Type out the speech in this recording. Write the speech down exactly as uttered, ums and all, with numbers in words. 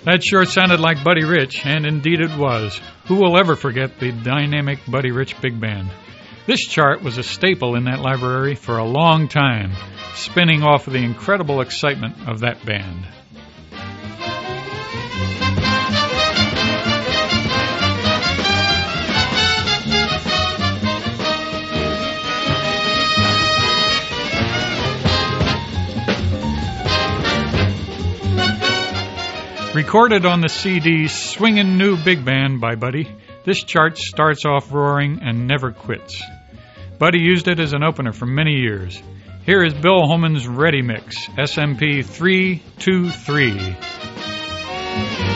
That sure sounded like Buddy Rich, and indeed it was. Who will ever forget the dynamic Buddy Rich Big Band? This chart was a staple in that library for a long time, spinning off of the incredible excitement of that band. Recorded on the C D Swingin' New Big Band by Buddy, this chart starts off roaring and never quits. Buddy used it as an opener for many years. Here is Bill Holman's Ready Mix, S M P three two three.